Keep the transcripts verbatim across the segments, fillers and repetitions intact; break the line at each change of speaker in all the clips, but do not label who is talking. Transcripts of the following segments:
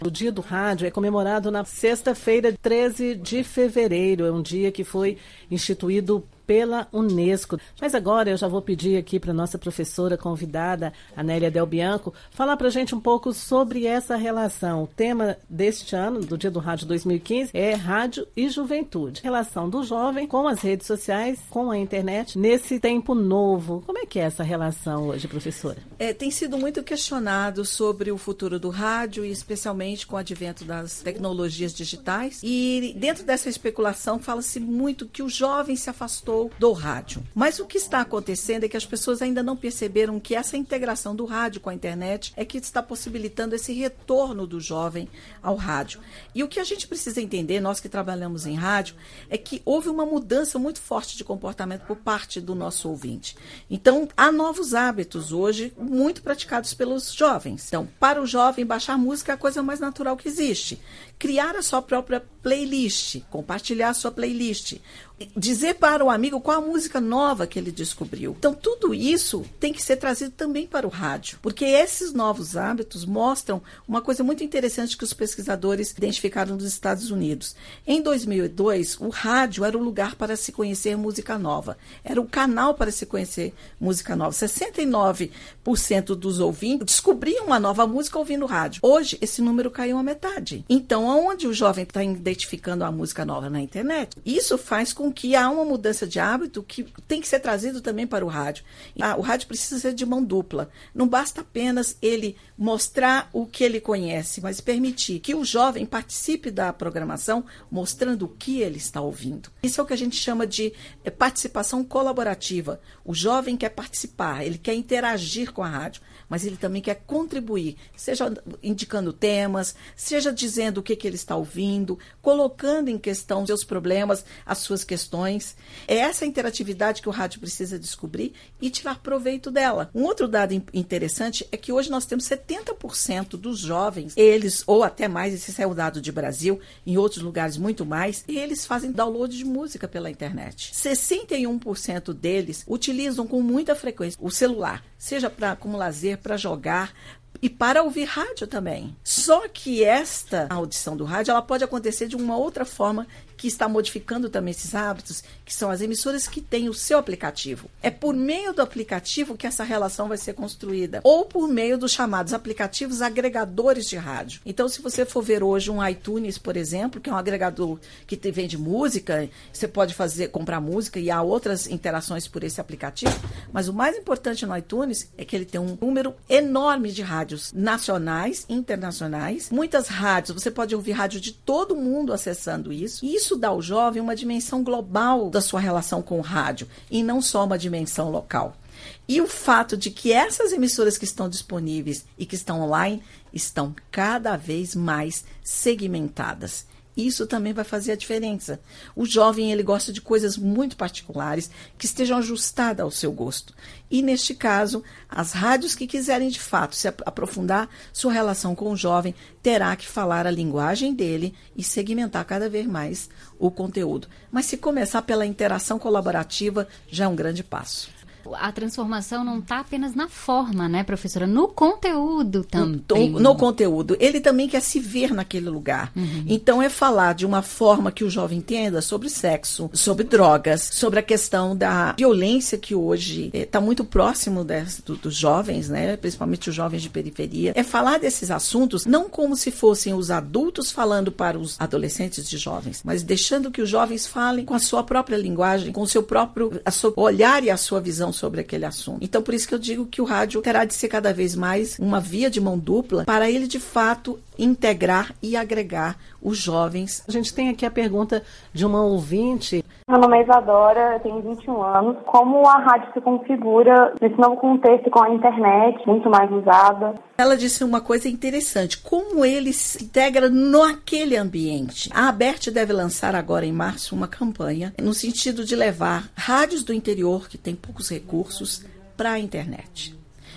O Dia do Rádio é comemorado na sexta-feira, treze de fevereiro. É um dia que foi instituído pela Unesco. Mas agora eu já vou pedir aqui para a nossa professora convidada, Anélia Del Bianco, falar para a gente um pouco sobre essa relação. O tema deste ano, do Dia do Rádio dois mil e quinze, é Rádio e Juventude. Relação do jovem com as redes sociais, com a internet, nesse tempo novo. Como é que é essa relação hoje, professora?
É, tem sido muito questionado sobre o futuro do rádio, e especialmente com o advento das tecnologias digitais. E dentro dessa especulação fala-se muito que o jovem se afastou do rádio. Mas o que está acontecendo é que as pessoas ainda não perceberam que essa integração do rádio com a internet é que está possibilitando esse retorno do jovem ao rádio. E o que a gente precisa entender, nós que trabalhamos em rádio, é que houve uma mudança muito forte de comportamento por parte do nosso ouvinte. Então, há novos hábitos hoje, muito praticados pelos jovens. Então, para o jovem, baixar música é a coisa mais natural que existe. Criar a sua própria playlist, compartilhar a sua playlist, dizer para o amigo qual a música nova que ele descobriu. Então, tudo isso tem que ser trazido também para o rádio, porque esses novos hábitos mostram uma coisa muito interessante que os pesquisadores identificaram nos Estados Unidos. Em dois mil e dois, o rádio era o lugar para se conhecer música nova, era o canal para se conhecer música nova. sessenta e nove por cento dos ouvintes descobriam uma nova música ouvindo rádio. Hoje, esse número caiu à metade. Então, aonde o jovem está identificando a música nova? Na internet. Isso faz com que há uma mudança de hábito que tem que ser trazido também para o rádio. Ah, o rádio precisa ser de mão dupla. Não basta apenas ele mostrar o que ele conhece, mas permitir que o jovem participe da programação, mostrando o que ele está ouvindo. Isso é o que a gente chama de participação colaborativa. O jovem quer participar, ele quer interagir com a rádio, mas ele também quer contribuir, seja indicando temas, seja dizendo o que, que ele está ouvindo, colocando em questão seus problemas, as suas questões. É essa interatividade que o rádio precisa descobrir e tirar proveito dela. Um outro dado interessante é que hoje nós temos setenta por cento dos jovens, eles, ou até mais, esse é o dado de Brasil, em outros lugares muito mais, eles fazem download de música pela internet. sessenta e um por cento deles utilizam com muita frequência o celular, seja pra, como lazer, para jogar, e para ouvir rádio também. Só que esta audição do rádio, ela pode acontecer de uma outra forma que está modificando também esses hábitos, que são as emissoras que têm o seu aplicativo. É por meio do aplicativo que essa relação vai ser construída, ou por meio dos chamados aplicativos agregadores de rádio. Então, se você for ver hoje um iTunes, por exemplo, que é um agregador que te vende música, você pode fazer, comprar música, e há outras interações por esse aplicativo, mas o mais importante no iTunes é que ele tem um número enorme de rádios nacionais, internacionais, muitas rádios, você pode ouvir rádio de todo mundo acessando isso, e isso dá ao jovem uma dimensão global da sua relação com o rádio, e não só uma dimensão local. E o fato de que essas emissoras que estão disponíveis e que estão online estão cada vez mais segmentadas. Isso também vai fazer a diferença. O jovem, ele gosta de coisas muito particulares que estejam ajustadas ao seu gosto. E, neste caso, as rádios que quiserem, de fato, se aprofundar sua relação com o jovem, terá que falar a linguagem dele e segmentar cada vez mais o conteúdo. Mas se começar pela interação colaborativa, já é um grande passo.
A transformação não está apenas na forma, né, professora? No conteúdo também.
No, no conteúdo. Ele também quer se ver naquele lugar. Uhum. Então, é falar de uma forma que o jovem entenda sobre sexo, sobre drogas, sobre a questão da violência que hoje está é, muito próximo des, do, dos jovens, né, principalmente os jovens de periferia. É falar desses assuntos não como se fossem os adultos falando para os adolescentes e jovens, mas deixando que os jovens falem com a sua própria linguagem, com o seu próprio a seu olhar e a sua visão sobre aquele assunto. Então, por isso que eu digo que o rádio terá de ser cada vez mais uma via de mão dupla para ele, de fato, integrar e agregar os jovens.
A gente tem aqui a pergunta de uma ouvinte.
Meu nome é Isadora, eu tenho vinte e um anos. Como a rádio se configura nesse novo contexto com a internet, muito mais usada?
Ela disse uma coisa interessante, como ele se integra naquele ambiente. A ABERT deve lançar agora em março uma campanha no sentido de levar rádios do interior, que tem poucos recursos, para a internet.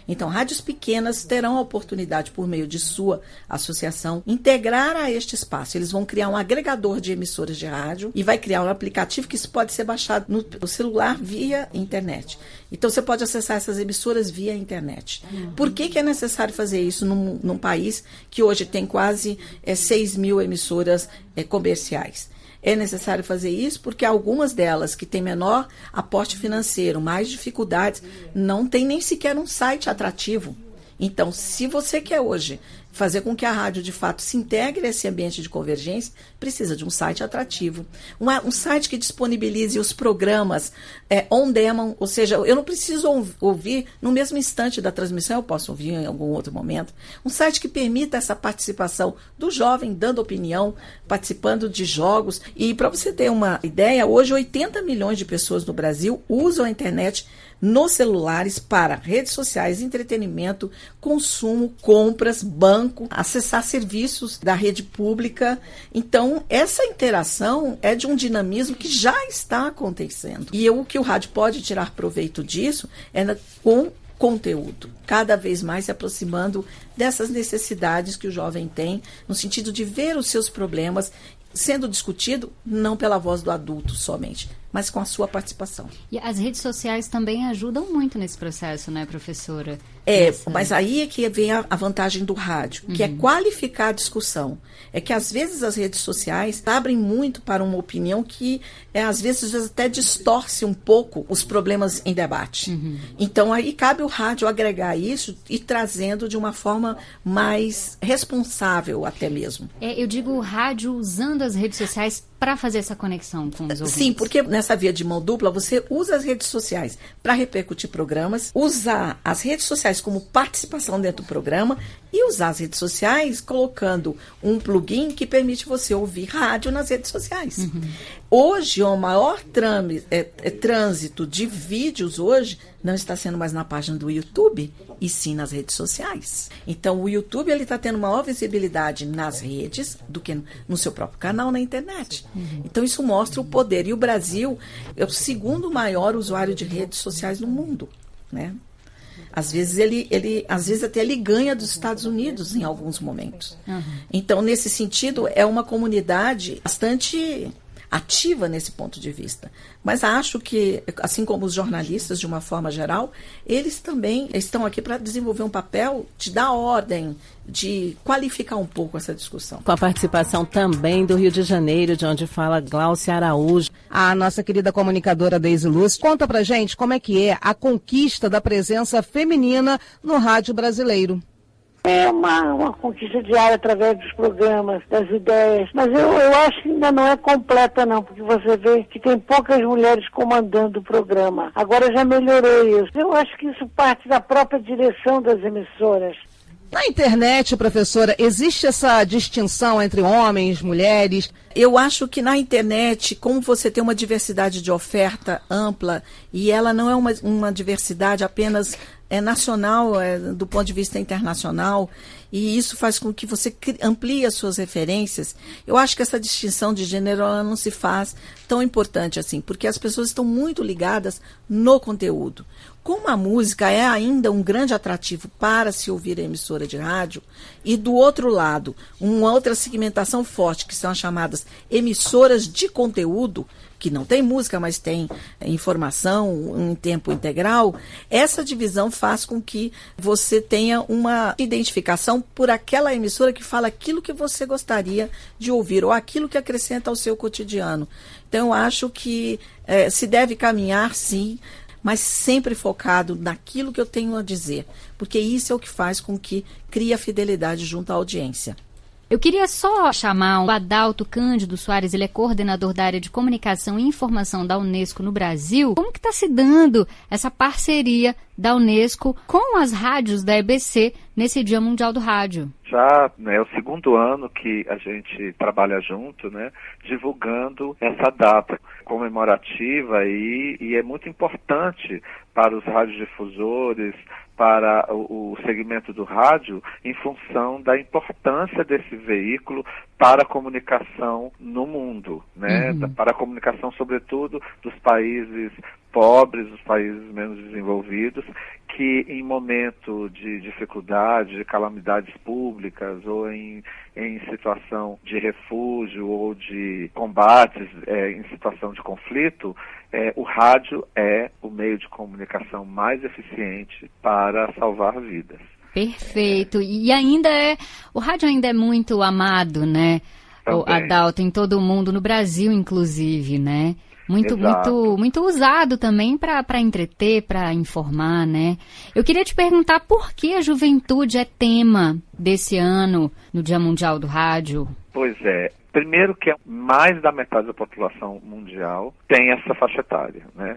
Então, rádios pequenas terão a oportunidade, por meio de sua associação, integrar a este espaço. Eles vão criar um agregador de emissoras de rádio e vai criar um aplicativo que isso pode ser baixado no celular via internet. Então, você pode acessar essas emissoras via internet. Uhum. Por que que é necessário fazer isso num, num país que hoje tem quase é, seis mil emissoras é, comerciais? É necessário fazer isso porque algumas delas que têm menor aporte financeiro, mais dificuldades, não tem nem sequer um site atrativo. Então, se você quer hoje fazer com que a rádio, de fato, se integre a esse ambiente de convergência, precisa de um site atrativo. Uma, um site que disponibilize os programas é, on demand, ou seja, eu não preciso ouvir no mesmo instante da transmissão, eu posso ouvir em algum outro momento. Um site que permita essa participação do jovem, dando opinião, participando de jogos. E para você ter uma ideia, hoje oitenta milhões de pessoas no Brasil usam a internet nos celulares para redes sociais, entretenimento, consumo, compras, banco, acessar serviços da rede pública. Então, essa interação é de um dinamismo que já está acontecendo. E o que o rádio pode tirar proveito disso é na, com conteúdo, cada vez mais se aproximando dessas necessidades que o jovem tem, no sentido de ver os seus problemas sendo discutido não pela voz do adulto somente, mas com a sua participação.
E as redes sociais também ajudam muito nesse processo, né, professora?
É,
Essa...
mas aí é que vem a, a vantagem do rádio, que uhum. é qualificar a discussão. É que às vezes as redes sociais abrem muito para uma opinião que é, às vezes até distorce um pouco os problemas em debate. Uhum. Então aí cabe o rádio agregar isso e trazendo de uma forma mais responsável até mesmo.
É, eu digo o rádio usando as redes sociais para fazer essa conexão com os ouvintes.
Sim, porque nessa via de mão dupla você usa as redes sociais para repercutir programas, usar as redes sociais como participação dentro do programa e usar as redes sociais colocando um plugin que permite você ouvir rádio nas redes sociais. Uhum. Hoje, o maior trâmite, é, é, trânsito de vídeos hoje não está sendo mais na página do YouTube, e sim nas redes sociais. Então, o YouTube está tendo maior visibilidade nas redes do que no seu próprio canal na internet. Uhum. Então, isso mostra o poder. E o Brasil é o segundo maior usuário de redes sociais no mundo, né? Às vezes, ele, ele, às vezes até ele ganha dos Estados Unidos em alguns momentos. Uhum. Então, nesse sentido, é uma comunidade bastante ativa nesse ponto de vista. Mas acho que, assim como os jornalistas, de uma forma geral, eles também estão aqui para desenvolver um papel de dar ordem, de qualificar um pouco essa discussão.
Com a participação também do Rio de Janeiro, de onde fala Gláucia Araújo.
A nossa querida comunicadora Deise Luz conta pra gente como é que é a conquista da presença feminina no rádio brasileiro.
É uma, uma conquista diária através dos programas, das ideias. Mas eu, eu acho que ainda não é completa, não, porque você vê que tem poucas mulheres comandando o programa. Agora já melhorou isso. Eu acho que isso parte da própria direção das emissoras.
Na internet, professora, existe essa distinção entre homens, mulheres?
Eu acho que na internet, como você tem uma diversidade de oferta ampla, e ela não é uma, uma diversidade apenas é, nacional, é, do ponto de vista internacional, e isso faz com que você amplie as suas referências, eu acho que essa distinção de gênero ela não se faz tão importante assim, porque as pessoas estão muito ligadas no conteúdo. Como a música é ainda um grande atrativo para se ouvir a emissora de rádio, e do outro lado, uma outra segmentação forte, que são as chamadas emissoras de conteúdo, que não tem música, mas tem informação em tempo integral, essa divisão faz com que você tenha uma identificação por aquela emissora que fala aquilo que você gostaria de ouvir, ou aquilo que acrescenta ao seu cotidiano. Então, eu acho que é, se deve caminhar, sim, mas sempre focado naquilo que eu tenho a dizer, porque isso é o que faz com que crie a fidelidade junto à audiência.
Eu queria só chamar o Adalto Cândido Soares, ele é coordenador da área de comunicação e informação da Unesco no Brasil. Como que está se dando essa parceria da Unesco com as rádios da E B C nesse Dia Mundial do Rádio?
Já é, né, o segundo ano que a gente trabalha junto, né, divulgando essa data comemorativa e, e é muito importante para os radiodifusores, para o, o segmento do rádio, em função da importância desse veículo para a comunicação no mundo, né?
Uhum.
Para a comunicação, sobretudo, dos países pobres, dos países menos desenvolvidos, que em momento de dificuldade, de calamidades públicas ou em, em situação de refúgio ou de combates, é, em situação de conflito, é, o rádio é o meio de comunicação mais eficiente para salvar vidas.
Perfeito. E ainda é, o rádio ainda é muito amado, né? O Adalto, em todo o mundo, no Brasil inclusive, né? Muito, muito, muito usado também para entreter, para informar, né? Eu queria te perguntar por que a juventude é tema desse ano no Dia Mundial do Rádio.
Pois é. Primeiro que mais da metade da população mundial tem essa faixa etária, né?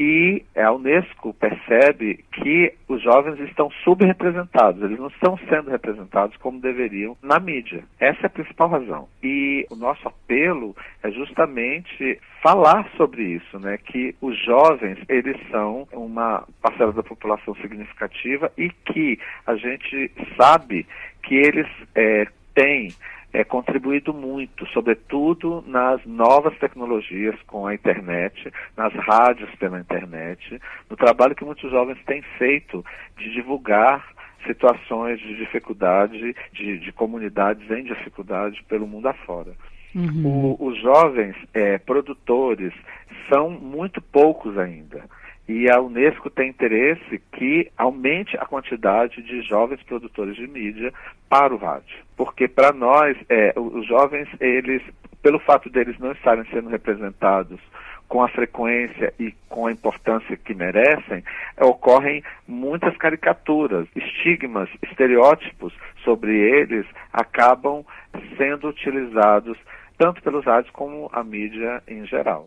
E a Unesco percebe que os jovens estão subrepresentados, eles não estão sendo representados como deveriam na mídia. Essa é a principal razão. E o nosso apelo é justamente falar sobre isso, né? Que os jovens, eles são uma parcela da população significativa e que a gente sabe que eles é, têm É contribuído muito, sobretudo nas novas tecnologias com a internet, nas rádios pela internet, no trabalho que muitos jovens têm feito de divulgar situações de dificuldade, de, de comunidades em dificuldade pelo mundo afora. Uhum. O, os jovens é, produtores são muito poucos ainda. E a Unesco tem interesse que aumente a quantidade de jovens produtores de mídia para o rádio. Porque para nós, é, os jovens, eles, pelo fato deles não estarem sendo representados com a frequência e com a importância que merecem, é, ocorrem muitas caricaturas, estigmas, estereótipos sobre eles acabam sendo utilizados tanto pelos rádios como a mídia em geral.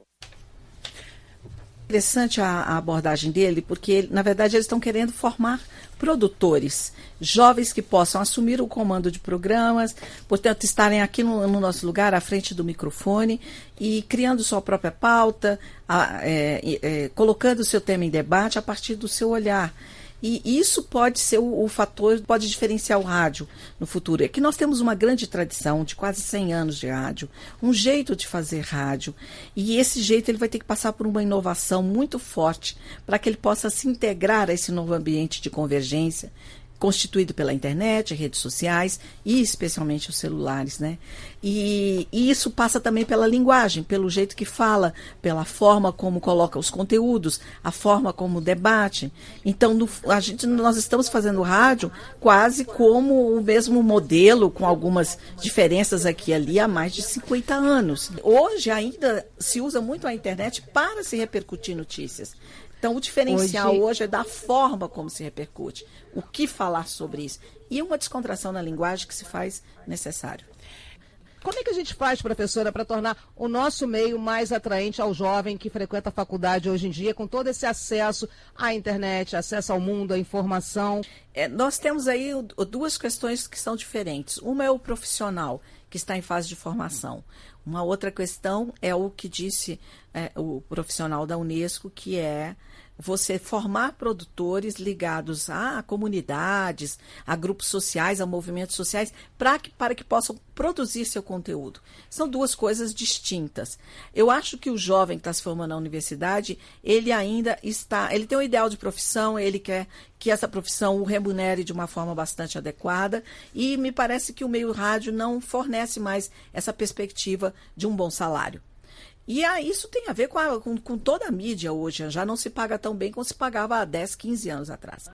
Interessante a, a abordagem dele, porque, na verdade, eles estão querendo formar produtores, jovens que possam assumir o comando de programas, portanto, estarem aqui no, no nosso lugar, à frente do microfone, e criando sua própria pauta, a, é, é, colocando o seu tema em debate a partir do seu olhar. E isso pode ser o, o fator, pode diferenciar o rádio no futuro. É que nós temos uma grande tradição de quase cem anos de rádio, um jeito de fazer rádio. E esse jeito ele vai ter que passar por uma inovação muito forte para que ele possa se integrar a esse novo ambiente de convergência, constituído pela internet, redes sociais e especialmente os celulares, né? E, e isso passa também pela linguagem, pelo jeito que fala, pela forma como coloca os conteúdos, a forma como debate. Então, no, a gente, nós estamos fazendo rádio quase como o mesmo modelo, com algumas diferenças aqui e ali, há mais de cinquenta anos. Hoje ainda se usa muito a internet para se repercutir notícias. Então, o diferencial hoje... hoje é da forma como se repercute, o que falar sobre isso. E uma descontração na linguagem que se faz necessário.
Como é que a gente faz, professora, para tornar o nosso meio mais atraente ao jovem que frequenta a faculdade hoje em dia, com todo esse acesso à internet, acesso ao mundo, à informação?
É, nós temos aí duas questões que são diferentes. Uma é o profissional, que está em fase de formação. Uma outra questão é o que disse é, o profissional da Unesco, que é você formar produtores ligados a comunidades, a grupos sociais, a movimentos sociais, para que, para que possam produzir seu conteúdo. São duas coisas distintas. Eu acho que o jovem que está se formando na universidade, ele ainda está, ele tem um ideal de profissão, ele quer que essa profissão o remunere de uma forma bastante adequada, e me parece que o meio rádio não fornece mais essa perspectiva de um bom salário. E ah, isso tem a ver com, a, com, com toda a mídia hoje, já não se paga tão bem como se pagava há dez, quinze anos atrás.